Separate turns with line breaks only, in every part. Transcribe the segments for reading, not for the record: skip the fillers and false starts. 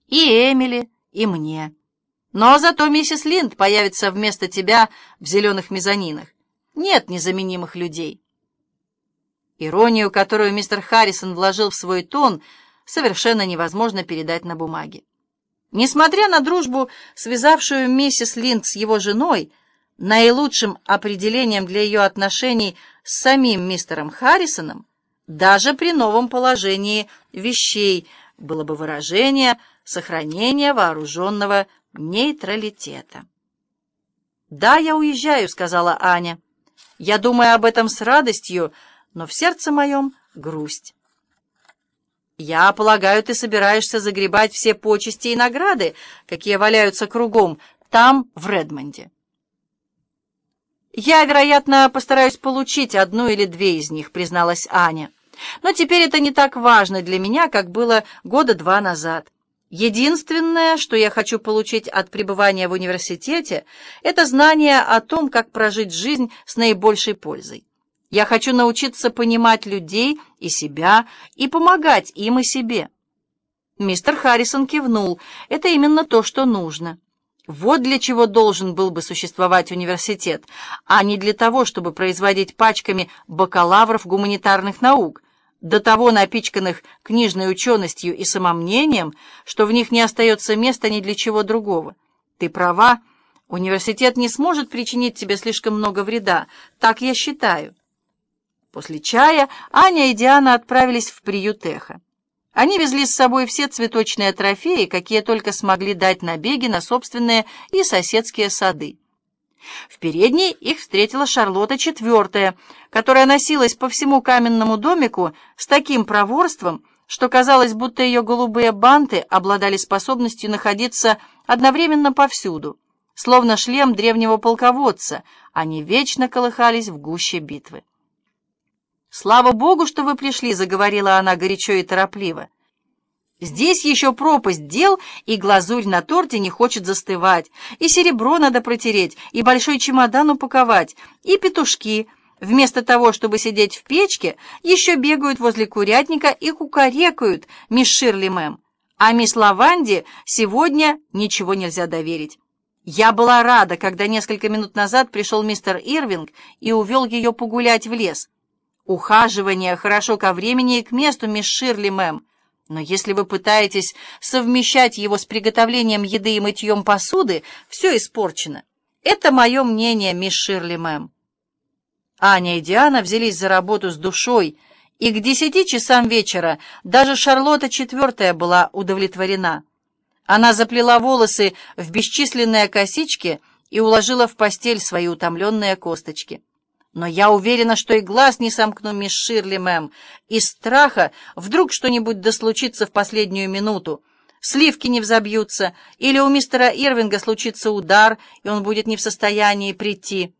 И Эмили, и мне. Но зато миссис Линд появится вместо тебя в зеленых мезонинах. Нет незаменимых людей». Иронию, которую мистер Харрисон вложил в свой тон, совершенно невозможно передать на бумаге. Несмотря на дружбу, связавшую миссис Линд с его женой, наилучшим определением для ее отношений с самим мистером Харрисоном, даже при новом положении вещей, было бы выражение сохранения вооруженного нейтралитета. «Да, я уезжаю», — сказала Аня. «Я думаю об этом с радостью, но в сердце моем грусть». «Я полагаю, ты собираешься загребать все почести и награды, какие валяются кругом, там, в Редмонде». «Я, вероятно, постараюсь получить одну или две из них», — призналась Аня. «Но теперь это не так важно для меня, как было года 2 назад. Единственное, что я хочу получить от пребывания в университете, это знание о том, как прожить жизнь с наибольшей пользой. Я хочу научиться понимать людей и себя, и помогать им и себе». Мистер Харрисон кивнул. «Это именно то, что нужно. Вот для чего должен был бы существовать университет, а не для того, чтобы производить пачками бакалавров гуманитарных наук, до того напичканных книжной ученостью и самомнением, что в них не остается места ни для чего другого. Ты права, университет не сможет причинить тебе слишком много вреда, так я считаю». После чая Аня и Диана отправились в приют Эхо. Они везли с собой все цветочные трофеи, какие только смогли дать набеги на собственные и соседские сады. В передней их встретила Шарлотта IV, которая носилась по всему каменному домику с таким проворством, что казалось, будто ее голубые банты обладали способностью находиться одновременно повсюду, словно шлем древнего полководца, они вечно колыхались в гуще битвы. «Слава Богу, что вы пришли», — заговорила она горячо и торопливо. «Здесь еще пропасть дел, и глазурь на торте не хочет застывать, и серебро надо протереть, и большой чемодан упаковать, и петушки, вместо того, чтобы сидеть в печке, еще бегают возле курятника и кукарекают, мисс Ширли мэм. А мисс Лаванде сегодня ничего нельзя доверить. Я была рада, когда несколько минут назад пришел мистер Ирвинг и увел ее погулять в лес. Ухаживание хорошо ко времени и к месту, мисс Ширли мэм. Но если вы пытаетесь совмещать его с приготовлением еды и мытьем посуды, все испорчено. Это мое мнение, мисс Ширли мэм». Аня и Диана взялись за работу с душой, и к 10 часам вечера даже Шарлотта IV была удовлетворена. Она заплела волосы в бесчисленные косички и уложила в постель свои утомленные косточки. «Но я уверена, что и глаз не сомкну, мисс Ширли мэм, из страха вдруг что-нибудь да случится в последнюю минуту, сливки не взобьются, или у мистера Ирвинга случится удар, и он будет не в состоянии прийти».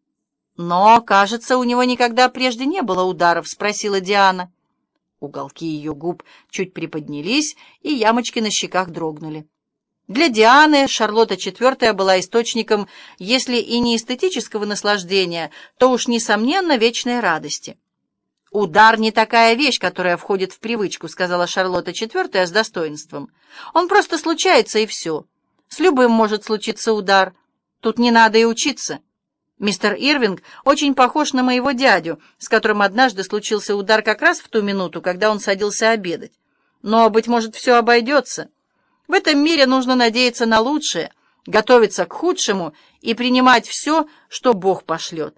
«Но, кажется, у него никогда прежде не было ударов», — спросила Диана. Уголки ее губ чуть приподнялись, и ямочки на щеках дрогнули. Для Дианы Шарлотта IV была источником, если и не эстетического наслаждения, то уж, несомненно, вечной радости. «Удар не такая вещь, которая входит в привычку», — сказала Шарлотта IV с достоинством. «Он просто случается, и все. С любым может случиться удар. Тут не надо и учиться. Мистер Ирвинг очень похож на моего дядю, с которым однажды случился удар как раз в ту минуту, когда он садился обедать. Но, быть может, все обойдется. В этом мире нужно надеяться на лучшее, готовиться к худшему и принимать все, что Бог пошлет.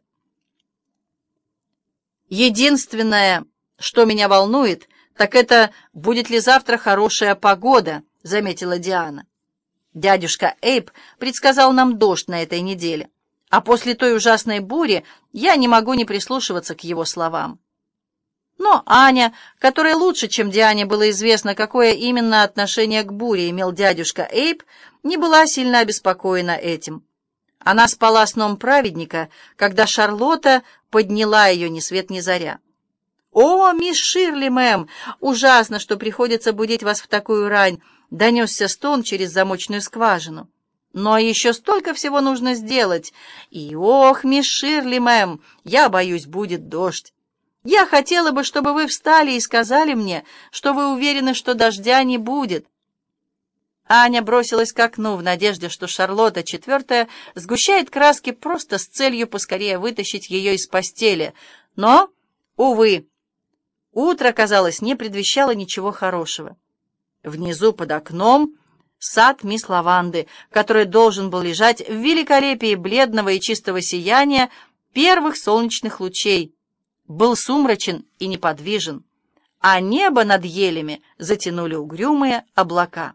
Единственное, что меня волнует, так это, будет ли завтра хорошая погода», — заметила Диана. «Дядюшка Эйб предсказал нам дождь на этой неделе, а после той ужасной бури я не могу не прислушиваться к его словам». Но Аня, которой лучше, чем Диане, было известно, какое именно отношение к буре имел дядюшка Эйб, не была сильно обеспокоена этим. Она спала сном праведника, когда Шарлотта подняла ее ни свет ни заря. «О, мисс Ширли мэм, ужасно, что приходится будить вас в такую рань», — донесся стон через замочную скважину. «Но еще столько всего нужно сделать. И, ох, мисс Ширли мэм, я боюсь, будет дождь. Я хотела бы, чтобы вы встали и сказали мне, что вы уверены, что дождя не будет». Аня бросилась к окну в надежде, что Шарлотта IV сгущает краски просто с целью поскорее вытащить ее из постели. Но, увы, утро, казалось, не предвещало ничего хорошего. Внизу под окном сад мисс Лаванды, который должен был лежать в великолепии бледного и чистого сияния первых солнечных лучей, был сумрачен и неподвижен, а небо над елями затянули угрюмые облака.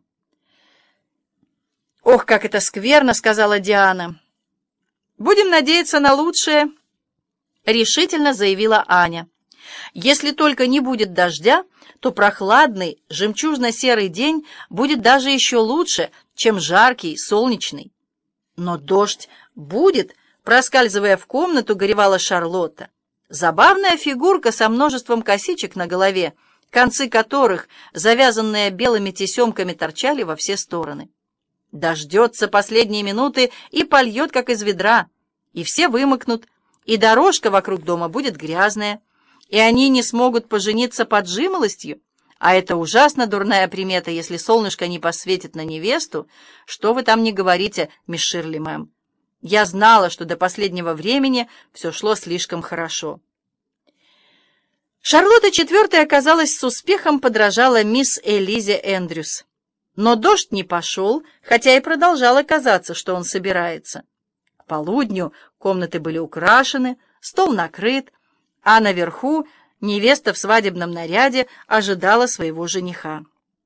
«Ох, как это скверно!» — сказала Диана. «Будем надеяться на лучшее», — решительно заявила Аня. «Если только не будет дождя, то прохладный, жемчужно-серый день будет даже еще лучше, чем жаркий, солнечный». «Но дождь будет», — проскальзывая в комнату, горевала Шарлотта. Забавная фигурка со множеством косичек на голове, концы которых, завязанные белыми тесемками, торчали во все стороны. Дождется последние минуты и польет, как из ведра, и все вымокнут, и дорожка вокруг дома будет грязная, и они не смогут пожениться под жимолостью, а это ужасно дурная примета, если солнышко не посветит на невесту. Что вы там не говорите, мисс Ширли, мэм. Я знала, что до последнего времени все шло слишком хорошо». Шарлотта IV, казалось, с успехом подражала мисс Элизе Эндрюс. Но дождь не пошел, хотя и продолжало казаться, что он собирается. К полудню комнаты были украшены, стол накрыт, а наверху невеста в свадебном наряде ожидала своего жениха.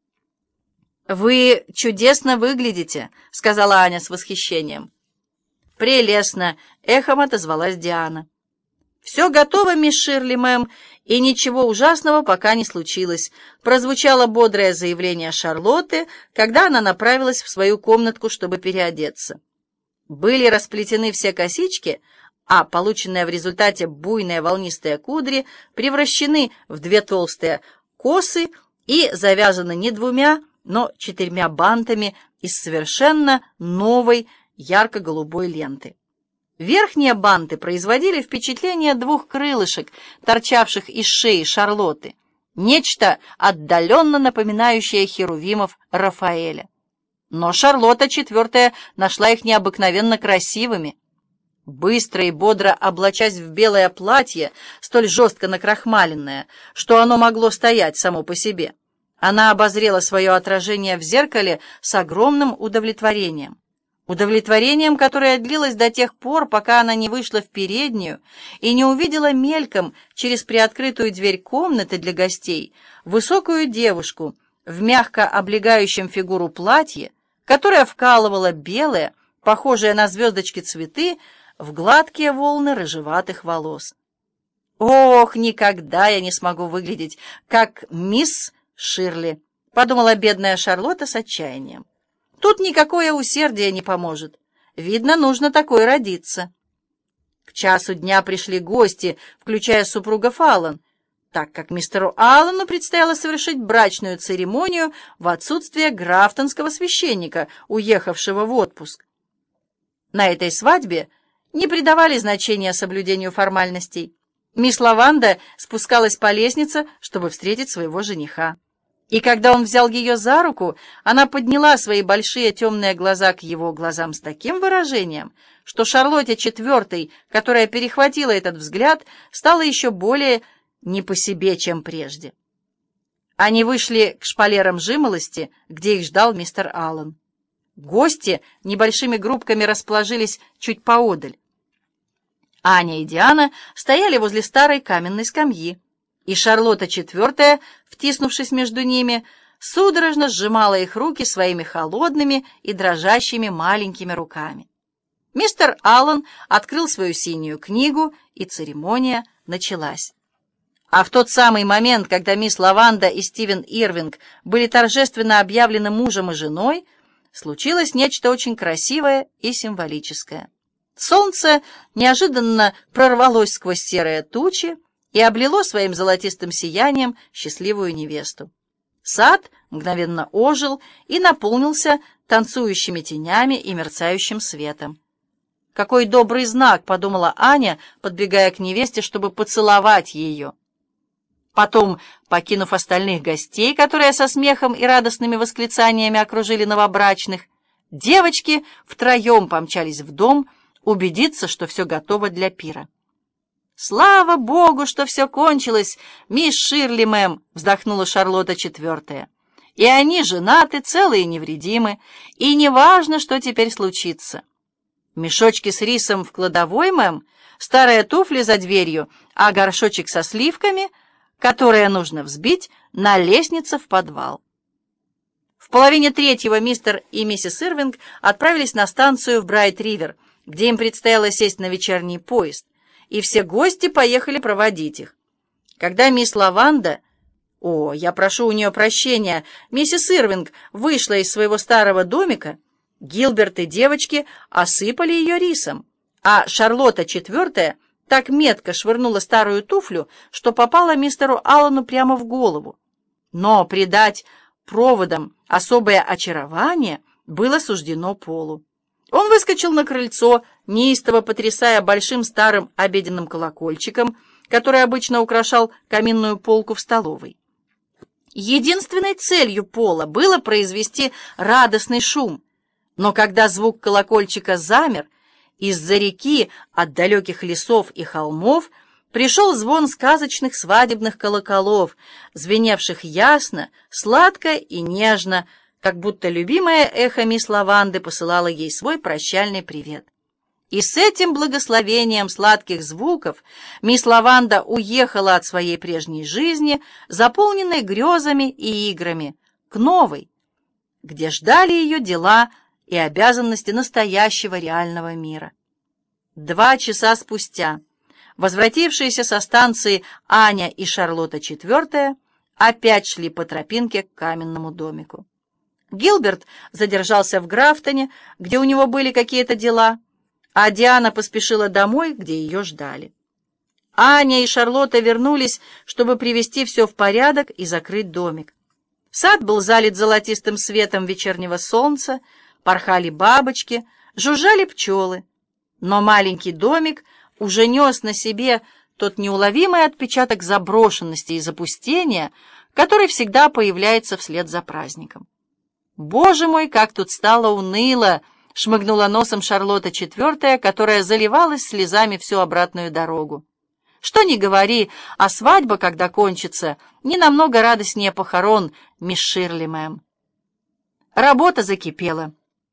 «Вы чудесно выглядите», — сказала Аня с восхищением. «Прелестно», — эхом отозвалась Диана. «Все готово, мисс Ширли, мэм, и ничего ужасного пока не случилось», — прозвучало бодрое заявление Шарлотты, когда она направилась в свою комнатку, чтобы переодеться. Были расплетены все косички, а полученные в результате буйные волнистые кудри превращены в две толстые косы и завязаны не двумя, но 4 бантами из совершенно новой ярко-голубой ленты. Верхние банты производили впечатление 2 крылышек, торчавших из шеи Шарлотты, нечто отдаленно напоминающее херувимов Рафаэля. Но Шарлотта IV нашла их необыкновенно красивыми. Быстро и бодро облачась в белое платье, столь жестко накрахмаленное, что оно могло стоять само по себе, она обозрела свое отражение в зеркале с огромным удовлетворением. Удовлетворением, которое длилось до тех пор, пока она не вышла в переднюю и не увидела мельком через приоткрытую дверь комнаты для гостей высокую девушку в мягко облегающем фигуру платье, которая вкалывала белые, похожие на звездочки цветы, в гладкие волны рыжеватых волос. «Ох, никогда я не смогу выглядеть, как мисс Ширли», — подумала бедная Шарлотта с отчаянием. «Тут никакое усердие не поможет. Видно, нужно такой родиться». К часу дня пришли гости, включая супругов Аллен, так как мистеру Аллену предстояло совершить брачную церемонию в отсутствие графтонского священника, уехавшего в отпуск. На этой свадьбе не придавали значения соблюдению формальностей. Мисс Лаванда спускалась по лестнице, чтобы встретить своего жениха. И когда он взял ее за руку, она подняла свои большие темные глаза к его глазам с таким выражением, что Шарлотте IV, которая перехватила этот взгляд, стало еще более не по себе, чем прежде. Они вышли к шпалерам жимолости, где их ждал мистер Аллен. Гости небольшими группками расположились чуть поодаль. Аня и Диана стояли возле старой каменной скамьи, и Шарлотта IV, втиснувшись между ними, судорожно сжимала их руки своими холодными и дрожащими маленькими руками. Мистер Аллен открыл свою синюю книгу, и церемония началась. А в тот самый момент, когда мисс Лаванда и Стивен Ирвинг были торжественно объявлены мужем и женой, случилось нечто очень красивое и символическое. Солнце неожиданно прорвалось сквозь серые тучи и облило своим золотистым сиянием счастливую невесту. Сад мгновенно ожил и наполнился танцующими тенями и мерцающим светом. «Какой добрый знак!» — подумала Аня, подбегая к невесте, чтобы поцеловать ее. Потом, покинув остальных гостей, которые со смехом и радостными восклицаниями окружили новобрачных, девочки втроем помчались в дом убедиться, что все готово для пира. «Слава Богу, что все кончилось, мисс Ширли, мэм!» — вздохнула Шарлотта IV. «И они женаты, целы и невредимы, и неважно, что теперь случится. Мешочки с рисом в кладовой, мэм, старые туфли за дверью, а горшочек со сливками, которые нужно взбить, на лестнице в подвал». В половине третьего мистер и миссис Ирвинг отправились на станцию в Брайт-Ривер, где им предстояло сесть на вечерний поезд, и все гости поехали проводить их. Когда мисс Лаванда, я прошу у нее прощения, миссис Ирвинг вышла из своего старого домика, Гилберт и девочки осыпали ее рисом, а Шарлотта IV так метко швырнула старую туфлю, что попала мистеру Аллану прямо в голову. Но придать проводам особое очарование было суждено Полу. Он выскочил на крыльцо, неистово потрясая большим старым обеденным колокольчиком, который обычно украшал каминную полку в столовой. Единственной целью Пола было произвести радостный шум, но когда звук колокольчика замер, из-за реки, от далеких лесов и холмов, пришел звон сказочных свадебных колоколов, звеневших ясно, сладко и нежно, как будто любимое эхо мисс Лаванды посылало ей свой прощальный привет. И с этим благословением сладких звуков мисс Лаванда уехала от своей прежней жизни, заполненной грезами и играми, к новой, где ждали ее дела и обязанности настоящего реального мира. 2 часа спустя возвратившиеся со станции Аня и Шарлотта IV опять шли по тропинке к каменному домику. Гилберт задержался в Графтоне, где у него были какие-то дела, а Диана поспешила домой, где ее ждали. Аня и Шарлотта вернулись, чтобы привести все в порядок и закрыть домик. Сад был залит золотистым светом вечернего солнца, порхали бабочки, жужжали пчелы, но маленький домик уже нес на себе тот неуловимый отпечаток заброшенности и запустения, который всегда появляется вслед за праздником. «Боже мой, как тут стало уныло!» — шмыгнула носом Шарлотта IV, которая заливалась слезами всю обратную дорогу. «Что ни говори, а свадьба, когда кончится, не намного радостнее похорон, мисс Ширли, мэм». Работа закипела.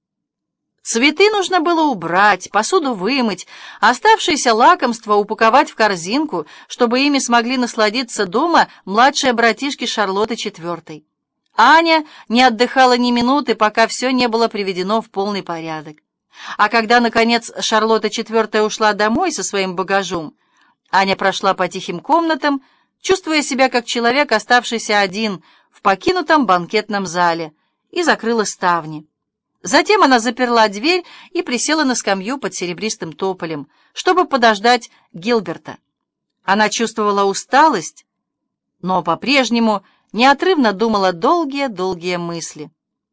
Цветы нужно было убрать, посуду вымыть, оставшиеся лакомства упаковать в корзинку, чтобы ими смогли насладиться дома младшие братишки Шарлотты IV. Аня не отдыхала ни минуты, пока все не было приведено в полный порядок. А когда, наконец, Шарлотта IV ушла домой со своим багажом, Аня прошла по тихим комнатам, чувствуя себя как человек, оставшийся один в покинутом банкетном зале, и закрыла ставни. Затем она заперла дверь и присела на скамью под серебристым тополем, чтобы подождать Гилберта. Она чувствовала усталость, но по-прежнему неотрывно думала долгие-долгие мысли.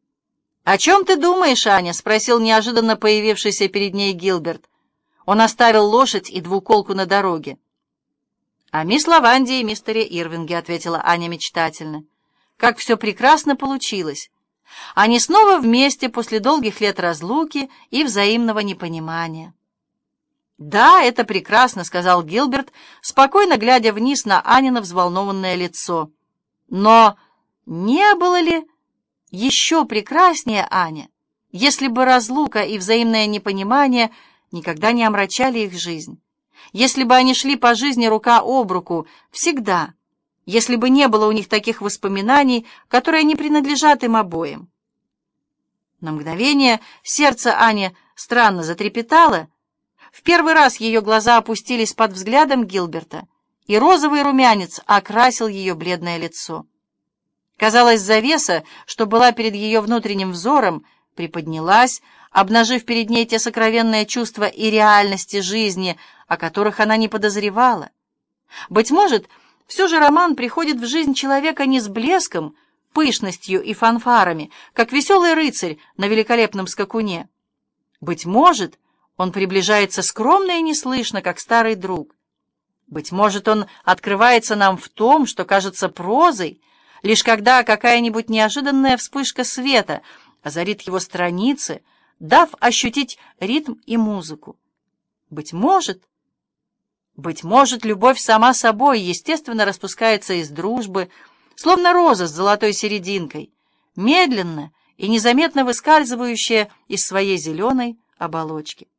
«О чем ты думаешь, Аня?» — спросил неожиданно появившийся перед ней Гилберт. Он оставил лошадь и двуколку на дороге. «О мисс Лаванде и мистере Ирвинге», — ответила Аня мечтательно. «Как все прекрасно получилось! Они снова вместе после долгих лет разлуки и взаимного непонимания». «Да, это прекрасно», — сказал Гилберт, спокойно глядя вниз на Анино взволнованное лицо. «Но не было ли еще прекраснее, Аня, если бы разлука и взаимное непонимание никогда не омрачали их жизнь, если бы они шли по жизни рука об руку всегда, если бы не было у них таких воспоминаний, которые не принадлежат им обоим?» На мгновение сердце Ани странно затрепетало. В первый раз ее глаза опустились под взглядом Гилберта, и розовый румянец окрасил ее бледное лицо. Казалось, завеса, что была перед ее внутренним взором, приподнялась, обнажив перед ней те сокровенные чувства и реальности жизни, о которых она не подозревала. Быть может, все же роман приходит в жизнь человека не с блеском, пышностью и фанфарами, как веселый рыцарь на великолепном скакуне. Быть может, он приближается скромно и неслышно, как старый друг. Быть может, он открывается нам в том, что кажется прозой, лишь когда какая-нибудь неожиданная вспышка света озарит его страницы, дав ощутить ритм и музыку. Быть может, любовь сама собой естественно распускается из дружбы, словно роза с золотой серединкой, медленно и незаметно выскальзывающая из своей зеленой оболочки.